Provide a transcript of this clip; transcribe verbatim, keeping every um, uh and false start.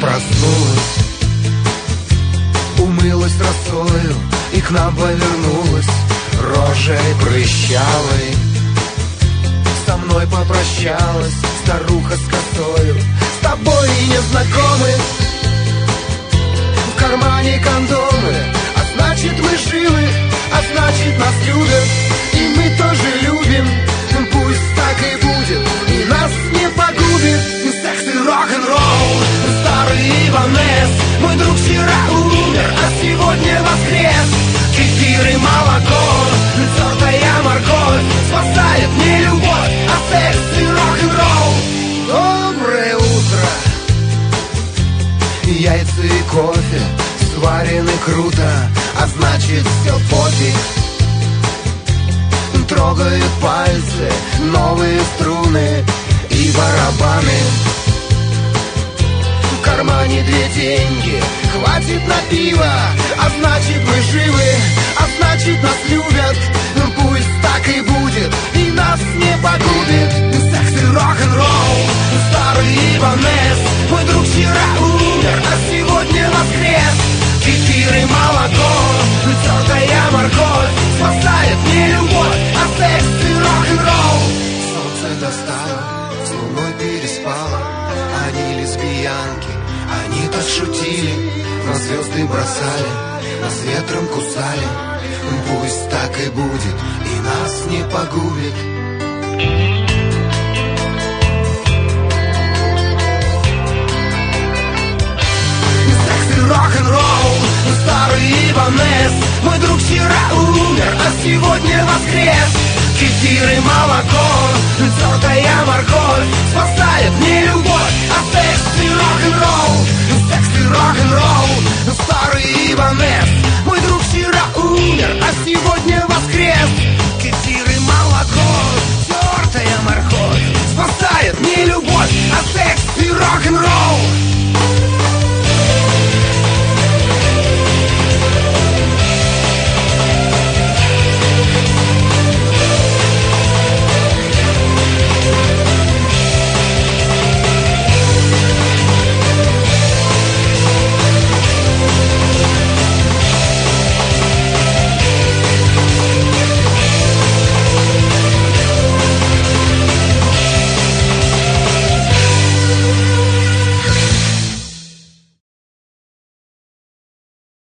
проснулась, умылась росою и к нам повернулась рожей прыщавой. Со мной попрощалась старуха с косою: с тобой не знакомы, в кармане кондомы, а значит мы живы, а значит нас любят, и мы тоже любим. Пусть так и будет, и нас не погубит секс и рок-н-ролл. Старый Иванес, мой друг, вчера умер, а сегодня воскрес. Кефир и молоко, тертая морковь спасает не любовь, а секс и рок-н-ролл. Доброе утро. Яйца и кофе сварены круто, а значит все пофиг. Трогают пальцы новые струны и барабаны. В кармане две деньги, хватит на пиво, а значит мы живы, а значит нас любят. Пусть так и будет, и нас не погубит секс и рок-н-ролл. Старый Иванес, мой друг, вчера умер, а сегодня воскрес. Кефир и молоко, тертая морковь спасает не любовь, а секс и рок-н-ролл. Солнце достало, с луной переспало, они лесбиянки, они так шутили, на звезды бросали, нас ветром кусали. Пусть так и будет, и нас не погубит. Рок-н-ролл, старый Иванес, мой друг, вчера умер, а сегодня воскрес. Кефир и молоко, тертая морковь спасает не любовь,